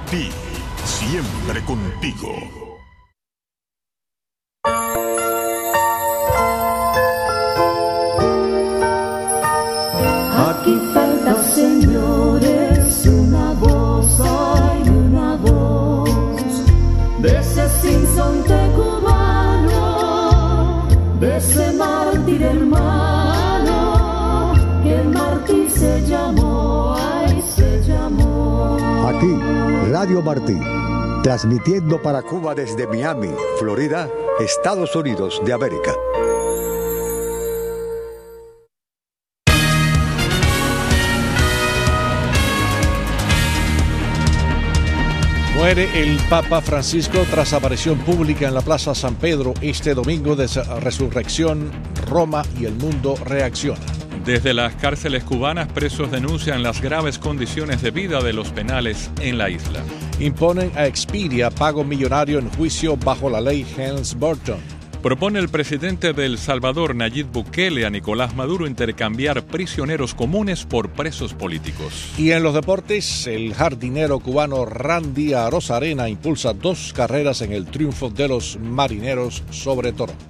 Martí, siempre contigo. Aquí falta, señores, una voz, hay una voz de ese sinsonte cubano, de ese mártir hermano, que el Martí se llamó, ay, se llamó. Aquí, Radio Martí, transmitiendo para Cuba desde Miami, Florida, Estados Unidos de América. Muere el Papa Francisco tras aparición pública en la Plaza San Pedro este domingo de resurrección. Roma y el mundo reaccionan. Desde las cárceles cubanas, presos denuncian las graves condiciones de vida de los penales en la isla. Imponen a Expedia pago millonario en juicio bajo la ley Helms-Burton. Propone el presidente de El Salvador, Nayib Bukele, a Nicolás Maduro intercambiar prisioneros comunes por presos políticos. Y en los deportes, el jardinero cubano Randy Arozarena impulsa 2 carreras en el triunfo de los Marineros sobre Toronto.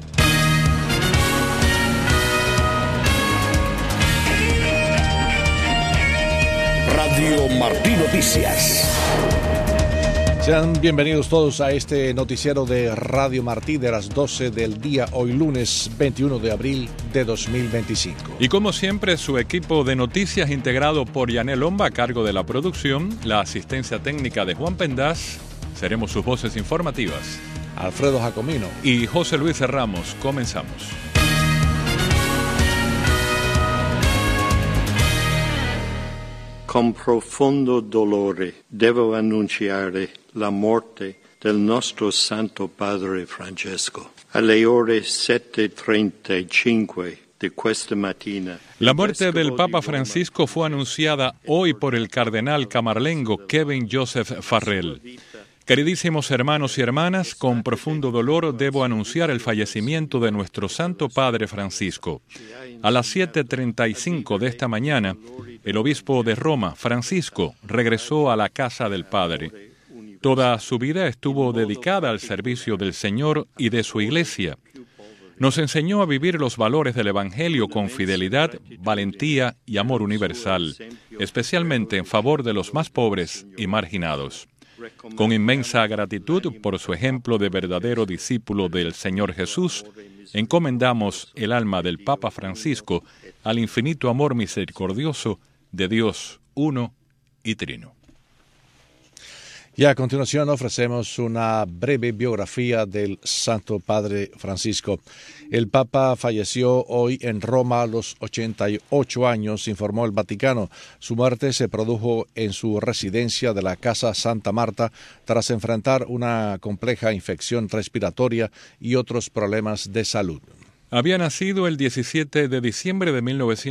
Radio Martí Noticias. Sean bienvenidos todos a este noticiero de Radio Martí de las 12 del día, hoy lunes 21 de abril de 2025. Y como siempre, su equipo de noticias integrado por Yanel Omba a cargo de la producción, la asistencia técnica de Juan Pendaz, seremos sus voces informativas. Alfredo Jacomino y José Luis Ramos. Comenzamos. Con profondo dolore devo annunciare la morte del nostro Santo Padre Francesco. Alle ore 7:35 de questa mattina. La muerte del Papa Francisco fue anunciada hoy por el cardenal camarlengo Kevin Joseph Farrell. Queridísimos hermanos y hermanas, con profundo dolor debo anunciar el fallecimiento de nuestro Santo Padre Francisco. A las 7:35 de esta mañana, el obispo de Roma, Francisco, regresó a la casa del Padre. Toda su vida estuvo dedicada al servicio del Señor y de su Iglesia. Nos enseñó a vivir los valores del Evangelio con fidelidad, valentía y amor universal, especialmente en favor de los más pobres y marginados. Con inmensa gratitud por su ejemplo de verdadero discípulo del Señor Jesús, encomendamos el alma del Papa Francisco al infinito amor misericordioso de Dios uno y trino. Y a continuación ofrecemos una breve biografía del Santo Padre Francisco. El Papa falleció hoy en Roma a los 88 años, informó el Vaticano. Su muerte se produjo en su residencia de la Casa Santa Marta tras enfrentar una compleja infección respiratoria y otros problemas de salud. Había nacido el 17 de diciembre de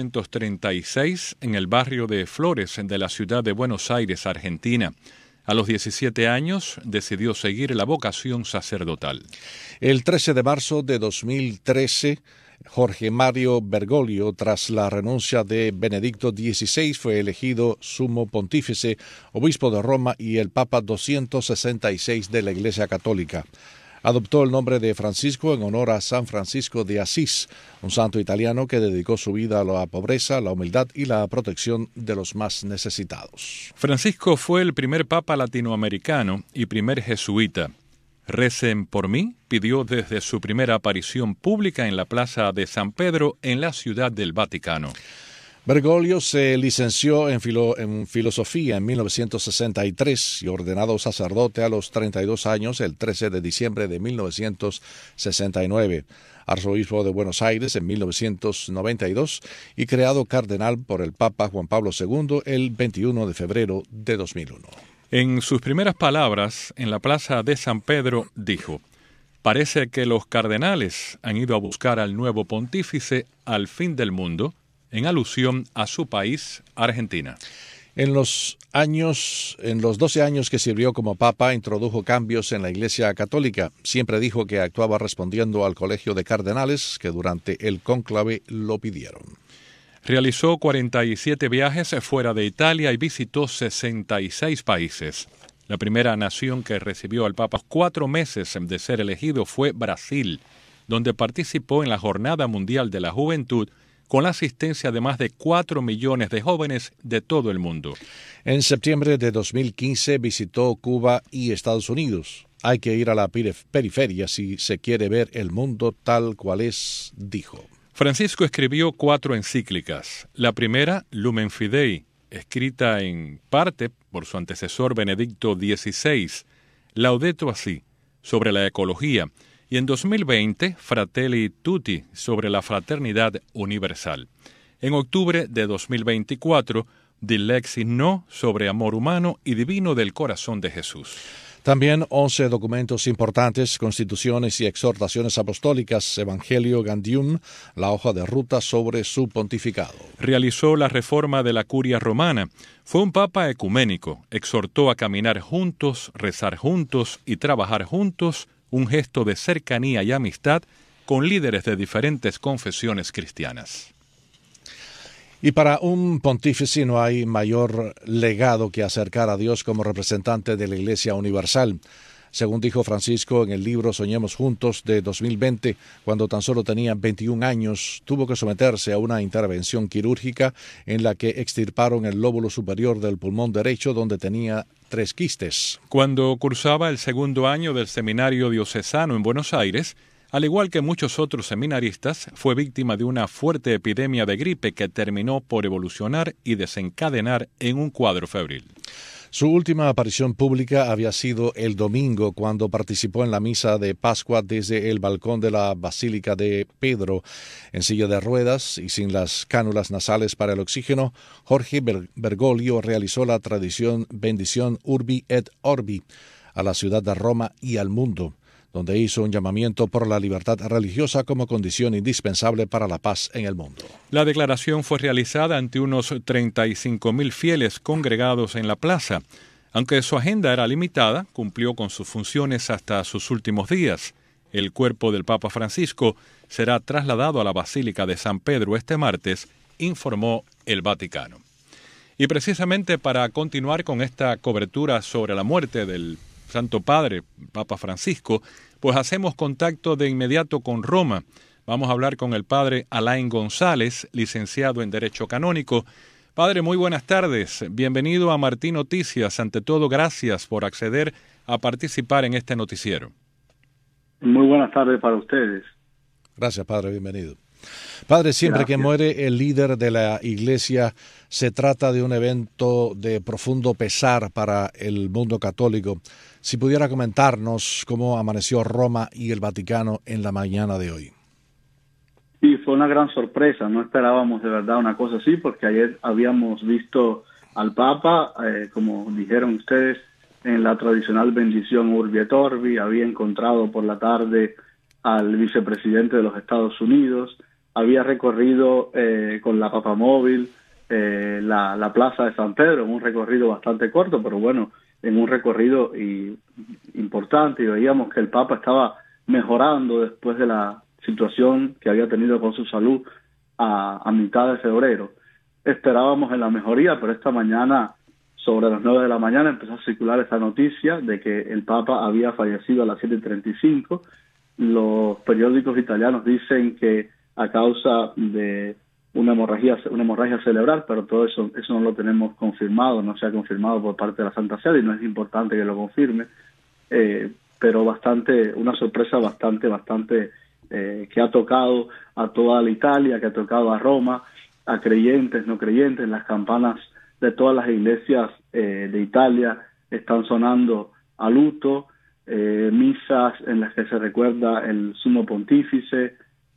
1936 en el barrio de Flores de la ciudad de Buenos Aires, Argentina. A los 17 años decidió seguir la vocación sacerdotal. El 13 de marzo de 2013, Jorge Mario Bergoglio, tras la renuncia de Benedicto XVI, fue elegido sumo pontífice, obispo de Roma y el Papa 266 de la Iglesia Católica. Adoptó el nombre de Francisco en honor a San Francisco de Asís, un santo italiano que dedicó su vida a la pobreza, la humildad y la protección de los más necesitados. Francisco fue el primer papa latinoamericano y primer jesuita. Recen por mí, pidió desde su primera aparición pública en la Plaza de San Pedro en la Ciudad del Vaticano. Bergoglio se licenció en filosofía en 1963 y ordenado sacerdote a los 32 años el 13 de diciembre de 1969. Arzobispo de Buenos Aires en 1992 y creado cardenal por el Papa Juan Pablo II el 21 de febrero de 2001. En sus primeras palabras en la Plaza de San Pedro dijo: «Parece que los cardenales han ido a buscar al nuevo pontífice al fin del mundo», en alusión a su país, Argentina. En los 12 años que sirvió como papa, introdujo cambios en la Iglesia Católica. Siempre dijo que actuaba respondiendo al colegio de cardenales que durante el cónclave lo pidieron. Realizó 47 viajes fuera de Italia y visitó 66 países. La primera nación que recibió al Papa 4 meses de ser elegido fue Brasil, donde participó en la Jornada Mundial de la Juventud con la asistencia de más de 4 millones de jóvenes de todo el mundo. En septiembre de 2015 visitó Cuba y Estados Unidos. Hay que ir a la periferia si se quiere ver el mundo tal cual es, dijo. Francisco escribió 4 encíclicas. La primera, Lumen Fidei, escrita en parte por su antecesor Benedicto XVI, Laudato Si, sobre la ecología, y en 2020, Fratelli Tutti, sobre la fraternidad universal. En octubre de 2024, Dilexi No, sobre amor humano y divino del corazón de Jesús. También 11 documentos importantes, constituciones y exhortaciones apostólicas, Evangelio Gaudium, la hoja de ruta sobre su pontificado. Realizó la reforma de la curia romana. Fue un papa ecuménico. Exhortó a caminar juntos, rezar juntos y trabajar juntos, un gesto de cercanía y amistad con líderes de diferentes confesiones cristianas. Y para un pontífice no hay mayor legado que acercar a Dios como representante de la Iglesia Universal. Según dijo Francisco en el libro Soñemos Juntos de 2020, cuando tan solo tenía 21 años, tuvo que someterse a una intervención quirúrgica en la que extirparon el lóbulo superior del pulmón derecho donde tenía 3 quistes. Cuando cursaba el 2º año del seminario diocesano en Buenos Aires, al igual que muchos otros seminaristas, fue víctima de una fuerte epidemia de gripe que terminó por evolucionar y desencadenar en un cuadro febril. Su última aparición pública había sido el domingo, cuando participó en la misa de Pascua desde el balcón de la Basílica de Pedro. En silla de ruedas y sin las cánulas nasales para el oxígeno, Jorge Bergoglio realizó la tradición bendición Urbi et Orbi a la ciudad de Roma y al mundo, donde hizo un llamamiento por la libertad religiosa como condición indispensable para la paz en el mundo. La declaración fue realizada ante unos 35.000 fieles congregados en la plaza. Aunque su agenda era limitada, cumplió con sus funciones hasta sus últimos días. El cuerpo del Papa Francisco será trasladado a la Basílica de San Pedro este martes, informó el Vaticano. Y precisamente para continuar con esta cobertura sobre la muerte del Santo Padre, Papa Francisco, pues hacemos contacto de inmediato con Roma. Vamos a hablar con el Padre Alain González, licenciado en Derecho Canónico. Padre, muy buenas tardes. Bienvenido a Martín Noticias. Ante todo, gracias por acceder a participar en este noticiero. Muy buenas tardes para ustedes. Gracias, Padre. Bienvenido. Padre, siempre que muere el líder de la Iglesia, se trata de un evento de profundo pesar para el mundo católico. Si pudiera comentarnos cómo amaneció Roma y el Vaticano en la mañana de hoy. Sí, fue una gran sorpresa. No esperábamos de verdad una cosa así, porque ayer habíamos visto al Papa, como dijeron ustedes, en la tradicional bendición Urbi et Orbi. Había encontrado por la tarde al vicepresidente de los Estados Unidos. Había recorrido con la papamóvil la plaza de San Pedro, en un recorrido bastante corto, pero bueno, en un recorrido importante, y veíamos que el Papa estaba mejorando después de la situación que había tenido con su salud a mitad de febrero. Esperábamos en la mejoría, pero esta mañana, sobre las 9 de la mañana, empezó a circular esta noticia de que el Papa había fallecido a las 7:35. Los periódicos italianos dicen que a causa de una hemorragia cerebral, pero todo eso no lo tenemos confirmado, no se ha confirmado por parte de la Santa Sede y no es importante que lo confirme, pero una sorpresa bastante que ha tocado a toda la Italia, que ha tocado a Roma, a creyentes, no creyentes. Las campanas de todas las iglesias de Italia están sonando a luto, misas en las que se recuerda el sumo pontífice,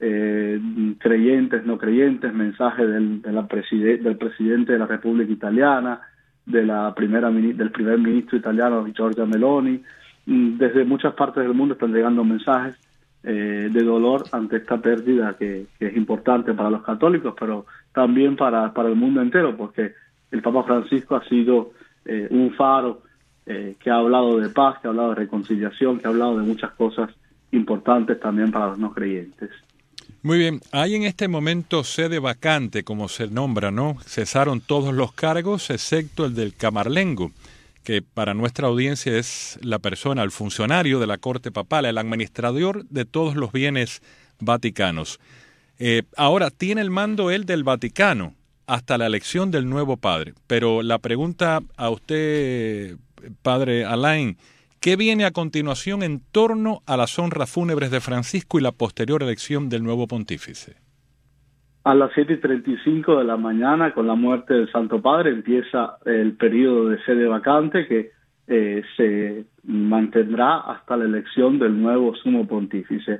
creyentes, no creyentes, mensaje del presidente de la República Italiana, del primer ministro italiano Giorgia Meloni. Desde muchas partes del mundo están llegando mensajes de dolor ante esta pérdida que es importante para los católicos, pero también para el mundo entero, porque el Papa Francisco ha sido un faro que ha hablado de paz, que ha hablado de reconciliación, que ha hablado de muchas cosas importantes también para los no creyentes. Muy bien, hay en este momento sede vacante, como se nombra, ¿no? Cesaron todos los cargos, excepto el del Camarlengo, que para nuestra audiencia es la persona, el funcionario de la Corte Papal, el administrador de todos los bienes vaticanos. Ahora tiene el mando él del Vaticano hasta la elección del nuevo padre. Pero la pregunta a usted, padre Alain, ¿qué viene a continuación en torno a las honras fúnebres de Francisco y la posterior elección del nuevo pontífice? A las 7:35 de la mañana, con la muerte del Santo Padre, empieza el periodo de sede vacante que se mantendrá hasta la elección del nuevo sumo pontífice.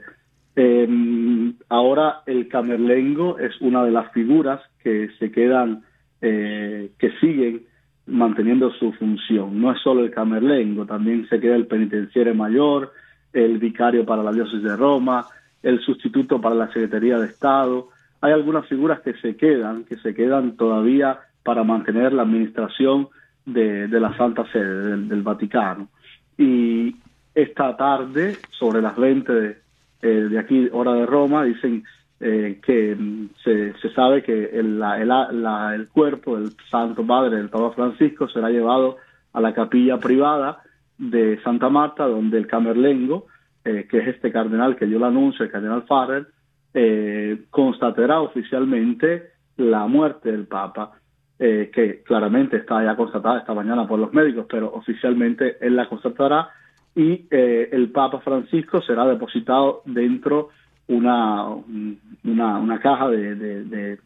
Ahora el camerlengo es una de las figuras que se quedan, que siguen manteniendo su función. No es solo el camerlengo, también se queda el penitenciario mayor, el vicario para la diócesis de Roma, el sustituto para la Secretaría de Estado. Hay algunas figuras que se quedan todavía para mantener la administración de la Santa Sede, del Vaticano. Y esta tarde, sobre las 20 de aquí, hora de Roma, dicen que se sabe que el cuerpo del Santo Padre, del Papa Francisco, será llevado a la capilla privada de Santa Marta, donde el camerlengo, que es este cardenal que dio el anuncio, el cardenal Farrell, constatará oficialmente la muerte del Papa, que claramente está ya constatada esta mañana por los médicos, pero oficialmente él la constatará, y el Papa Francisco será depositado dentro una caja de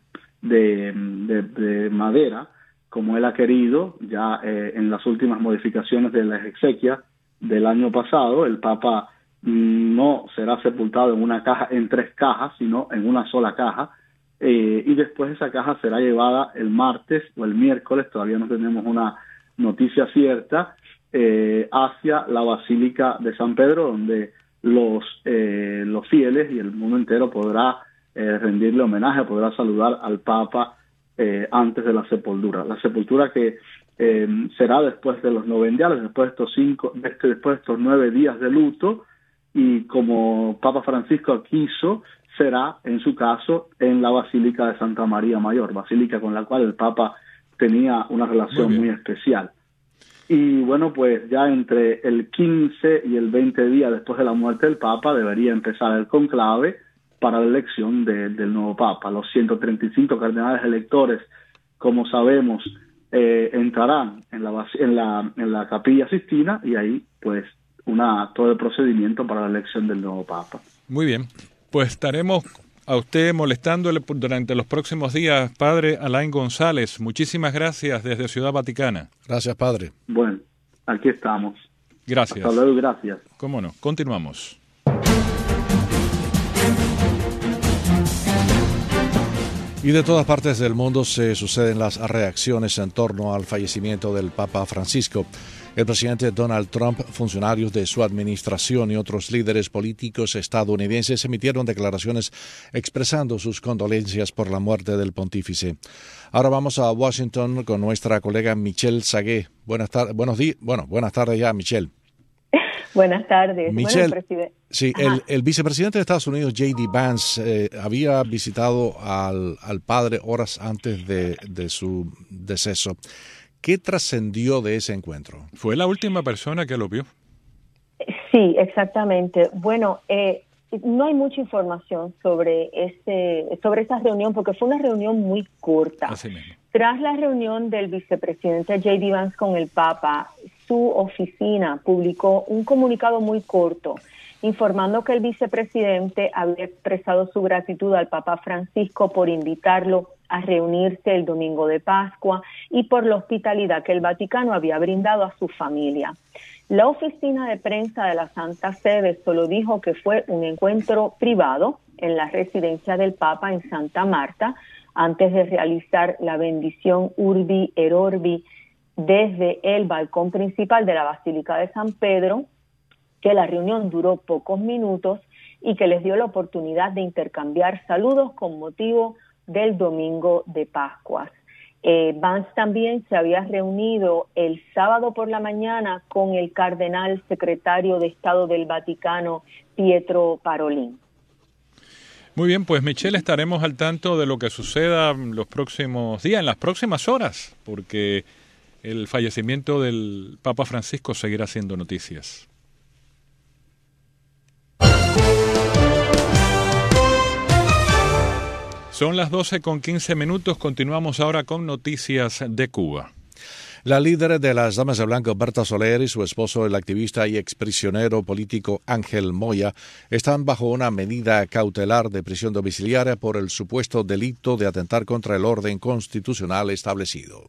madera, como él ha querido. Ya en las últimas modificaciones de las exequias del año pasado, el Papa no será sepultado en una caja, en 3 cajas, sino en una sola caja, y después esa caja será llevada el martes o el miércoles, todavía no tenemos una noticia cierta, hacia la Basílica de San Pedro, donde los fieles y el mundo entero podrá rendirle homenaje, podrá saludar al Papa antes de la sepultura que será después de los novendiales, después de estos 9 días de luto. Y como Papa Francisco quiso, será, en su caso, en la Basílica de Santa María Mayor, basílica con la cual el Papa tenía una relación muy especial. Y bueno, pues ya entre el 15 y el 20 días después de la muerte del Papa debería empezar el conclave para la elección del nuevo Papa. Los 135 cardenales electores, como sabemos, entrarán en la Capilla Sistina, y ahí pues todo el procedimiento para la elección del nuevo Papa. Muy bien, pues estaremos a usted molestándole durante los próximos días, padre Alain González. Muchísimas gracias desde Ciudad Vaticana. Gracias, padre. Bueno, aquí estamos. Gracias. Hasta luego, gracias. Cómo no, continuamos. Y de todas partes del mundo se suceden las reacciones en torno al fallecimiento del Papa Francisco. El presidente Donald Trump, funcionarios de su administración y otros líderes políticos estadounidenses emitieron declaraciones expresando sus condolencias por la muerte del pontífice. Ahora vamos a Washington con nuestra colega Michelle Sagué. Buenas tardes ya, Michelle. Buenas tardes. Michelle, bueno, presidente. Sí, el vicepresidente de Estados Unidos, J.D. Vance, había visitado al padre horas antes de su deceso. ¿Qué trascendió de ese encuentro? ¿Fue la última persona que lo vio? Sí, exactamente. Bueno, no hay mucha información sobre esa reunión, porque fue una reunión muy corta. Así mismo. Tras la reunión del vicepresidente J.D. Vance con el Papa, su oficina publicó un comunicado muy corto informando que el vicepresidente había expresado su gratitud al Papa Francisco por invitarlo a reunirse el domingo de Pascua y por la hospitalidad que el Vaticano había brindado a su familia. La oficina de prensa de la Santa Sede solo dijo que fue un encuentro privado en la residencia del Papa en Santa Marta, antes de realizar la bendición Urbi et Orbi desde el balcón principal de la Basílica de San Pedro, que la reunión duró pocos minutos y que les dio la oportunidad de intercambiar saludos con motivo del domingo de Pascuas. Vance también se había reunido el sábado por la mañana con el cardenal secretario de Estado del Vaticano, Pietro Parolin. Muy bien, pues Michelle, estaremos al tanto de lo que suceda los próximos días, en las próximas horas, porque el fallecimiento del Papa Francisco seguirá siendo noticias. Son las 12:15. Continuamos ahora con noticias de Cuba. La líder de las Damas de Blanco, Berta Soler, y su esposo, el activista y exprisionero político Ángel Moya, están bajo una medida cautelar de prisión domiciliaria por el supuesto delito de atentar contra el orden constitucional establecido.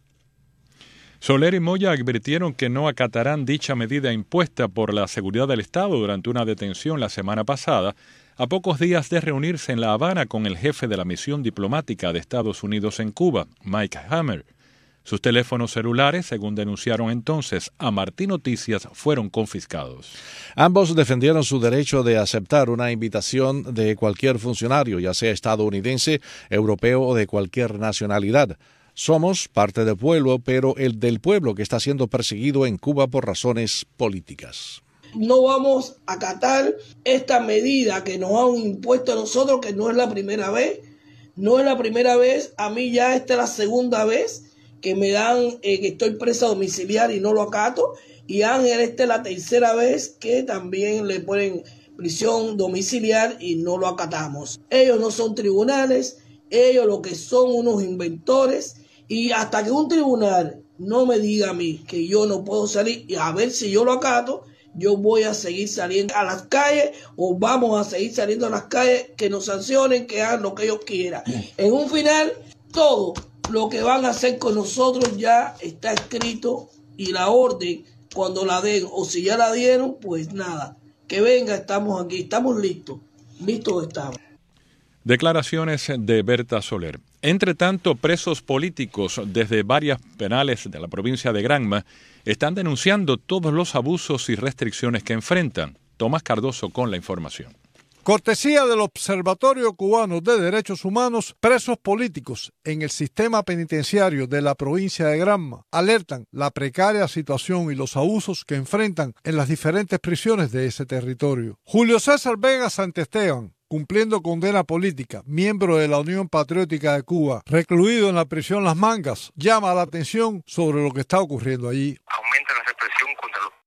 Soler y Moya advirtieron que no acatarán dicha medida impuesta por la seguridad del Estado durante una detención la semana pasada, a pocos días de reunirse en La Habana con el jefe de la misión diplomática de Estados Unidos en Cuba, Mike Hammer. Sus teléfonos celulares, según denunciaron entonces a Martín Noticias, fueron confiscados. Ambos defendieron su derecho de aceptar una invitación de cualquier funcionario, ya sea estadounidense, europeo o de cualquier nacionalidad. Somos parte del pueblo, pero el del pueblo que está siendo perseguido en Cuba por razones políticas. No vamos a acatar esta medida que nos han impuesto a nosotros, que no es la primera vez. No es la primera vez, a mí ya esta es la segunda vez que me dan, que estoy presa domiciliaria y no lo acato. Y Ángel, esta es la tercera vez que también le ponen prisión domiciliar y no lo acatamos. Ellos no son tribunales, ellos lo que son unos inventores. Y hasta que un tribunal no me diga a mí que yo no puedo salir, y a ver si yo lo acato, yo voy a seguir saliendo a las calles, o vamos a seguir saliendo a las calles, que nos sancionen, que hagan lo que ellos quieran. En un final, todo lo que van a hacer con nosotros ya está escrito, y la orden, cuando la den, o si ya la dieron, pues nada, que venga, estamos aquí, estamos listos estamos. Declaraciones de Berta Soler. Entre tanto, presos políticos desde varias penales de la provincia de Granma están denunciando todos los abusos y restricciones que enfrentan. Tomás Cardoso con la información. Cortesía del Observatorio Cubano de Derechos Humanos, presos políticos en el sistema penitenciario de la provincia de Granma alertan la precaria situación y los abusos que enfrentan en las diferentes prisiones de ese territorio. Julio César Vega Santesteban, cumpliendo condena política, miembro de la Unión Patriótica de Cuba, recluido en la prisión Las Mangas, llama la atención sobre lo que está ocurriendo allí. Aumenta la represión contra los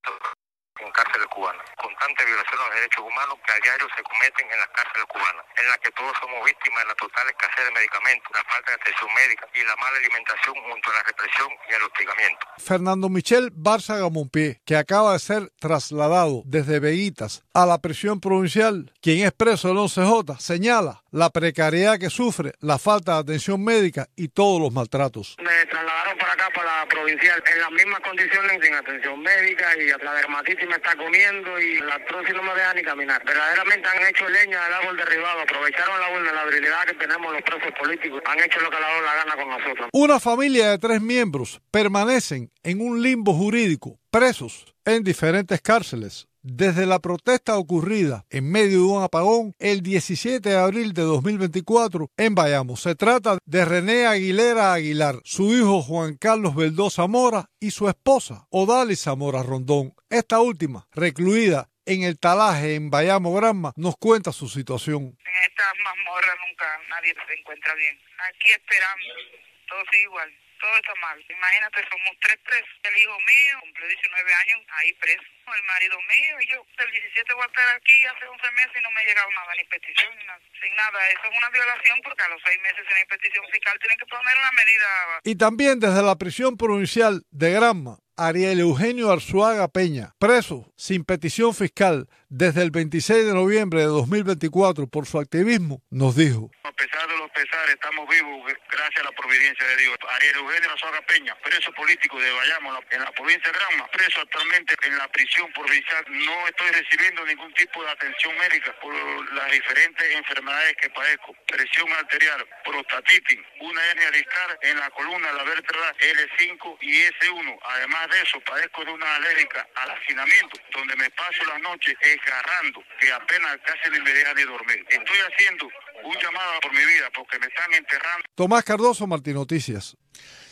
en cárceles cubanas, constantes violaciones de derechos humanos que a diario se cometen en las cárceles cubanas, en las que todos somos víctimas de la total escasez de medicamentos, la falta de atención médica y la mala alimentación junto a la represión y el hostigamiento. Fernando Michel Bárzaga Monpié, que acaba de ser trasladado desde Veguitas a la prisión provincial, quien es preso del 11J, señala la precariedad que sufre, la falta de atención médica y todos los maltratos. Me trasladaron para acá, para la provincial, en las mismas condiciones, sin atención médica, y la dermatitis me está comiendo y la artrosis no me deja ni caminar. Verdaderamente han hecho leña del árbol derribado, aprovecharon la vulnerabilidad que tenemos los presos políticos, han hecho lo que le ha dado la gana con nosotros. Una familia de 3 miembros permanecen en un limbo jurídico, presos en diferentes cárceles. Desde la protesta ocurrida en medio de un apagón el 17 de abril de 2024 en Bayamo. Se trata de René Aguilera Aguilar, su hijo Juan Carlos Beldó Zamora y su esposa Odalis Zamora Rondón. Esta última, recluida en el Talaje en Bayamo Granma, nos cuenta su situación. En estas mazmorras nunca nadie se encuentra bien. Aquí esperando, todo sigue igual. Todo está mal. Imagínate, somos 3 presos. El hijo mío cumplió 19 años ahí preso. El marido mío y yo. El 17 voy a estar aquí hace 11 meses y no me ha llegado nada, ni petición, ni nada. Sin nada. Eso es una violación porque a los 6 meses sin petición fiscal tienen que poner una medida. Y también desde la prisión provincial de Granma, Ariel Eugenio Arzuaga Peña, preso sin petición fiscal desde el 26 de noviembre de 2024 por su activismo, nos dijo: a pesar de los pesares, estamos vivos gracias a la providencia de Dios. Ariel Eugenio Arzuaga Peña, preso político de Bayamo, en la provincia de Granma, preso actualmente en la prisión provincial. No estoy recibiendo ningún tipo de atención médica por las diferentes enfermedades que padezco. Presión arterial, prostatitis, una hernia discal en la columna, la vértebra L5 y S1. Además de eso, padezco de una alérgica al hacinamiento, donde me paso las noches esgarrando, que apenas casi ni me deja de dormir. Estoy haciendo un llamado por mi vida porque me están enterrando. Tomás Cardoso, Martín Noticias.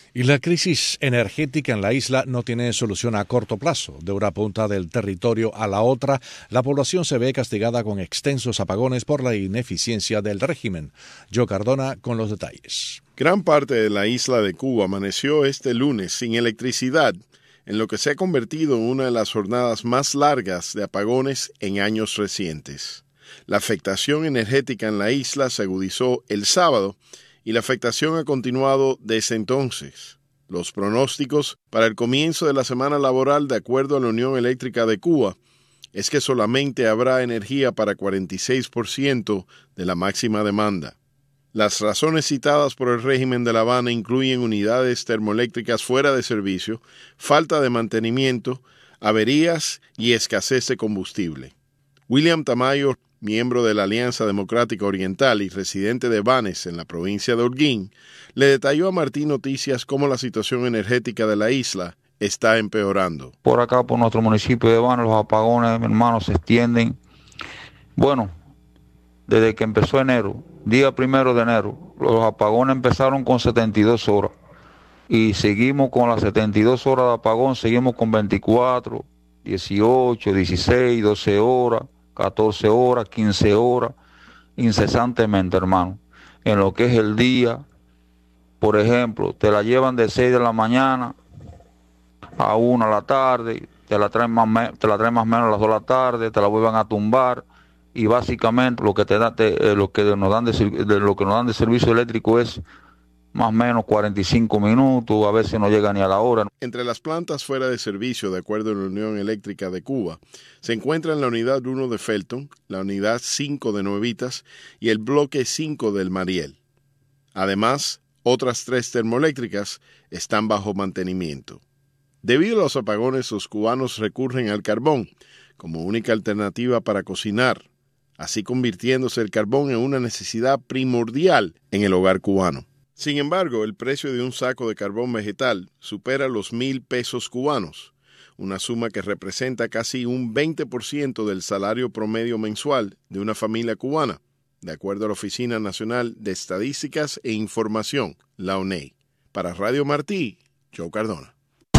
Y la crisis energética en la isla no tiene solución a corto plazo. De una punta del territorio a la otra, la población se ve castigada con extensos apagones por la ineficiencia del régimen. Joe Cardona con los detalles. Gran parte de la isla de Cuba amaneció este lunes sin electricidad, en lo que se ha convertido en una de las jornadas más largas de apagones en años recientes. La afectación energética en la isla se agudizó el sábado y la afectación ha continuado desde entonces. Los pronósticos para el comienzo de la semana laboral, de acuerdo a la Unión Eléctrica de Cuba, es que solamente habrá energía para 46% de la máxima demanda. Las razones citadas por el régimen de La Habana incluyen unidades termoeléctricas fuera de servicio, falta de mantenimiento, averías y escasez de combustible. William Tamayo, miembro de la Alianza Democrática Oriental y residente de Banes en la provincia de Holguín, le detalló a Martín Noticias cómo la situación energética de la isla está empeorando. Por acá, por nuestro municipio de Banes, los apagones, hermanos, se extienden. Bueno, desde que empezó enero, día 1 de enero, los apagones empezaron con 72 horas y seguimos con las 72 horas de apagón, seguimos con 24, 18, 16, 12 horas, 14 horas, 15 horas, incesantemente, hermano. En lo que es el día, por ejemplo, te la llevan de 6 de la mañana a 1 de la tarde, te la traen más o menos a las 2 de la tarde, te la vuelven a tumbar, y básicamente lo que nos dan de servicio eléctrico es más o menos 45 minutos, a veces no llega ni a la hora. Entre las plantas fuera de servicio, de acuerdo a la Unión Eléctrica de Cuba, se encuentran la unidad 1 de Felton, la unidad 5 de Nuevitas y el bloque 5 del Mariel. Además, otras 3 termoeléctricas están bajo mantenimiento. Debido a los apagones, los cubanos recurren al carbón como única alternativa para cocinar, así convirtiéndose el carbón en una necesidad primordial en el hogar cubano. Sin embargo, el precio de un saco de carbón vegetal supera los 1,000 pesos cubanos, una suma que representa casi un 20% del salario promedio mensual de una familia cubana, de acuerdo a la Oficina Nacional de Estadísticas e Información, la ONEI. Para Radio Martí, Joe Cardona.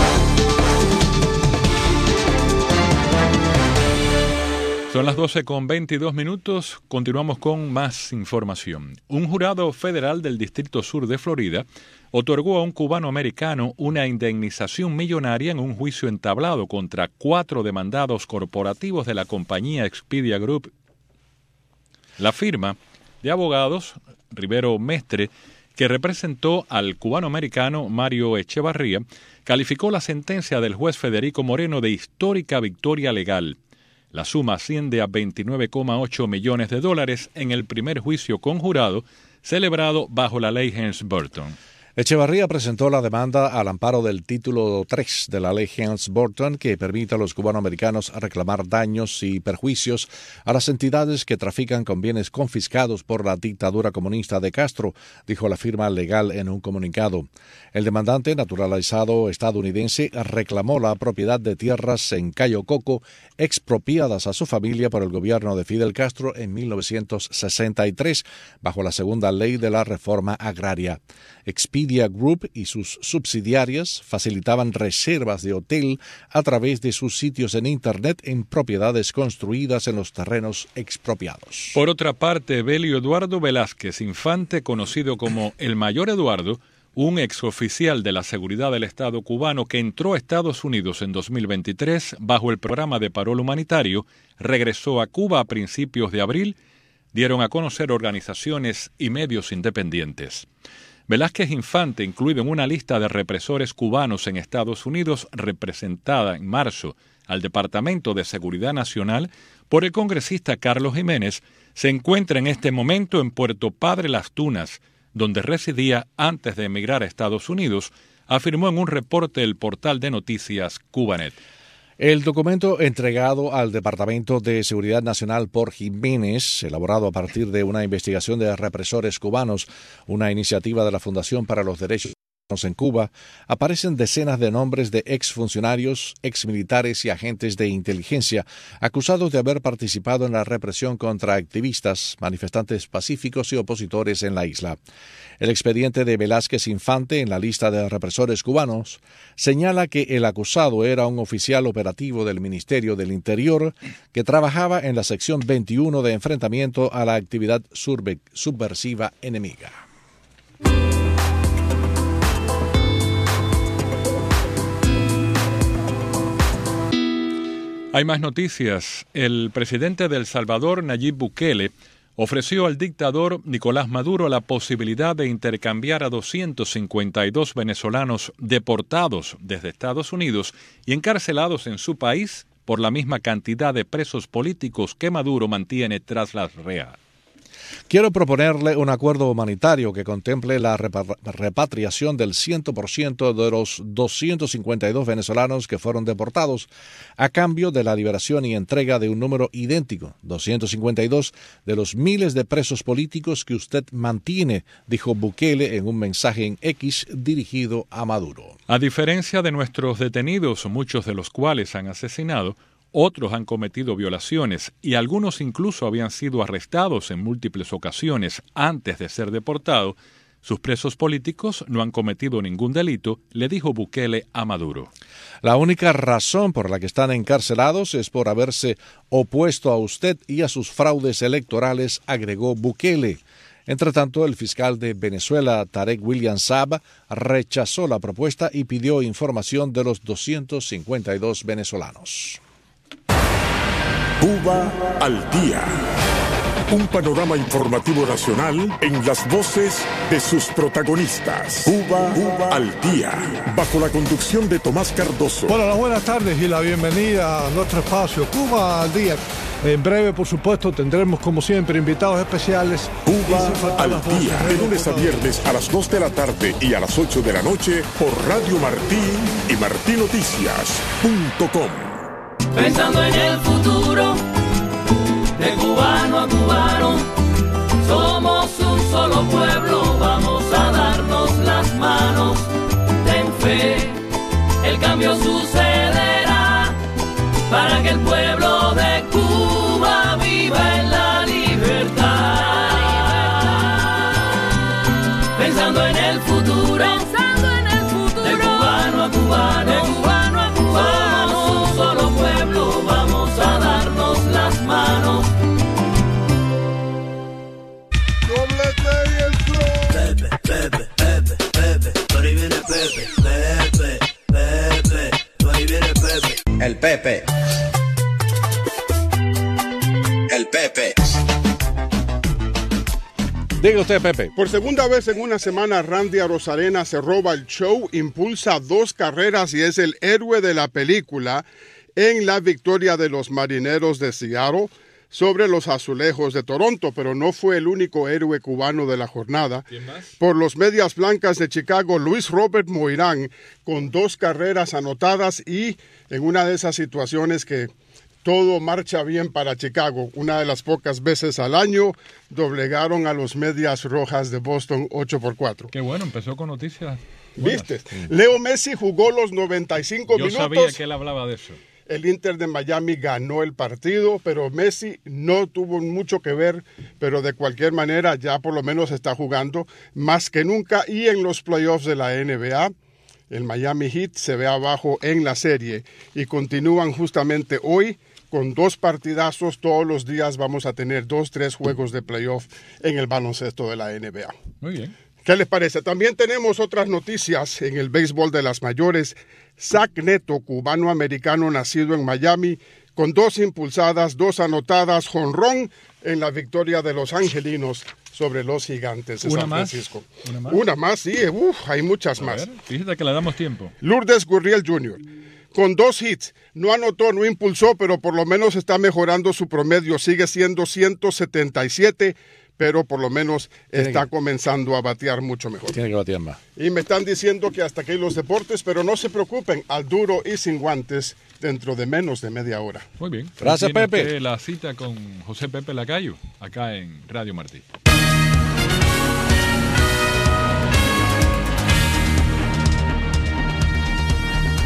Son las 12:22. Continuamos con más información. Un jurado federal del Distrito Sur de Florida otorgó a un cubano americano una indemnización millonaria en un juicio entablado contra 4 demandados corporativos de la compañía Expedia Group. La firma de abogados Rivero Mestre, que representó al cubano americano Mario Echevarría, calificó la sentencia del juez Federico Moreno de histórica victoria legal. La suma asciende a $29,8 millones en el primer juicio conjurado celebrado bajo la ley Helms-Burton. Echevarría presentó la demanda al amparo del título 3 de la ley Helms-Burton, que permite a los cubanoamericanos reclamar daños y perjuicios a las entidades que trafican con bienes confiscados por la dictadura comunista de Castro, dijo la firma legal en un comunicado. El demandante, naturalizado estadounidense, reclamó la propiedad de tierras en Cayo Coco expropiadas a su familia por el gobierno de Fidel Castro en 1963, bajo la segunda ley de la reforma agraria. Expedia Group y sus subsidiarias facilitaban reservas de hotel a través de sus sitios en Internet en propiedades construidas en los terrenos expropiados. Por otra parte, Belio Eduardo Velázquez Infante, conocido como el Mayor Eduardo, un exoficial de la seguridad del Estado cubano que entró a Estados Unidos en 2023 bajo el programa de parol humanitario, regresó a Cuba a principios de abril, dieron a conocer organizaciones y medios independientes. Velázquez Infante, incluido en una lista de represores cubanos en Estados Unidos, representada en marzo al Departamento de Seguridad Nacional por el congresista Carlos Jiménez, se encuentra en este momento en Puerto Padre Las Tunas, donde residía antes de emigrar a Estados Unidos, afirmó en un reporte el portal de noticias Cubanet. El documento entregado al Departamento de Seguridad Nacional por Jiménez, elaborado a partir de una investigación de represores cubanos, una iniciativa de la Fundación para los Derechos en Cuba, aparecen decenas de nombres de exfuncionarios, exmilitares y agentes de inteligencia acusados de haber participado en la represión contra activistas, manifestantes pacíficos y opositores en la isla. El expediente de Velázquez Infante en la lista de represores cubanos señala que el acusado era un oficial operativo del Ministerio del Interior que trabajaba en la sección 21 de enfrentamiento a la actividad subversiva enemiga. Hay más noticias. El presidente de El Salvador, Nayib Bukele, ofreció al dictador Nicolás Maduro la posibilidad de intercambiar a 252 venezolanos deportados desde Estados Unidos y encarcelados en su país por la misma cantidad de presos políticos que Maduro mantiene tras las rejas. Quiero proponerle un acuerdo humanitario que contemple la repatriación del 100% de los 252 venezolanos que fueron deportados a cambio de la liberación y entrega de un número idéntico, 252, de los miles de presos políticos que usted mantiene, dijo Bukele en un mensaje en X dirigido a Maduro. A diferencia de nuestros detenidos, muchos de los cuales han asesinado, otros han cometido violaciones y algunos incluso habían sido arrestados en múltiples ocasiones antes de ser deportados. Sus presos políticos no han cometido ningún delito, le dijo Bukele a Maduro. La única razón por la que están encarcelados es por haberse opuesto a usted y a sus fraudes electorales, agregó Bukele. Entre tanto, el fiscal de Venezuela, Tarek William Saab, rechazó la propuesta y pidió información de los 252 venezolanos. Cuba al día. Un panorama informativo nacional en las voces de sus protagonistas. Cuba al día. Bajo la conducción de Tomás Cardoso. Bueno, las buenas tardes y la bienvenida a nuestro espacio Cuba al día. En breve, por supuesto, tendremos como siempre invitados especiales. Cuba al día. De lunes a viernes a las 2 de la tarde y a las 8 de la noche por Radio Martí y martinoticias.com. Pensando en el futuro, de cubano a cubano, somos un solo pueblo, vamos a darnos las manos. Ten fe, el cambio sucederá, para que el pueblo de Cuba viva en la libertad. Pensando en el futuro, de cubano a cubano, somos un solo pueblo, vamos a darnos las manos. Pepe, Pepe, Pepe, Pepe, por ahí viene Pepe, Pepe, Pepe, por ahí viene Pepe. El Pepe. El Pepe. Diga usted, Pepe. Por segunda vez en una semana, Randy Arozarena se roba el show, impulsa 2 carreras y es el héroe de la película en la victoria de los Marineros de Seattle sobre los Azulejos de Toronto, pero no fue el único héroe cubano de la jornada. ¿Quién más? Por los Medias Blancas de Chicago, Luis Robert Moirán, con 2 carreras anotadas y en una de esas situaciones que todo marcha bien para Chicago. Una de las pocas veces al año doblegaron a los Medias Rojas de Boston 8-4. Qué bueno, empezó con noticias buenas. ¿Viste? Leo Messi jugó los 95 minutos. Yo sabía que él hablaba de eso. El Inter de Miami ganó el partido, pero Messi no tuvo mucho que ver, pero de cualquier manera ya por lo menos está jugando más que nunca. Y en los playoffs de la NBA, el Miami Heat se ve abajo en la serie y continúan justamente hoy con 2 partidazos. Todos los días vamos a tener 2-3 juegos de playoff en el baloncesto de la NBA. Muy bien. ¿Qué les parece? También tenemos otras noticias en el béisbol de las mayores. Zach Neto, cubano-americano nacido en Miami, con 2 impulsadas, 2 anotadas, jonrón en la victoria de los angelinos sobre los Gigantes de San Francisco. ¿Una más? Sí, hay muchas más. Ver, fíjate que le damos tiempo. Lourdes Gurriel Jr., con 2 hits, no anotó, no impulsó, pero por lo menos está mejorando su promedio, sigue siendo 177, pero por lo menos está comenzando a batear mucho mejor. Tiene que batear más. Y me están diciendo que hasta aquí los deportes, pero no se preocupen, al duro y sin guantes dentro de menos de media hora. Muy bien. Gracias, Pepe. La cita con José Pepe Lacayo, acá en Radio Martí.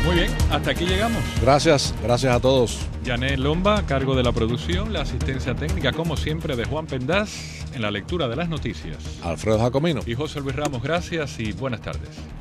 Muy bien, hasta aquí llegamos. Gracias a todos. Janet Lomba, a cargo de la producción, la asistencia técnica, como siempre, de Juan Pendaz, en la lectura de las noticias. Alfredo Jacomino. Y José Luis Ramos, gracias y buenas tardes.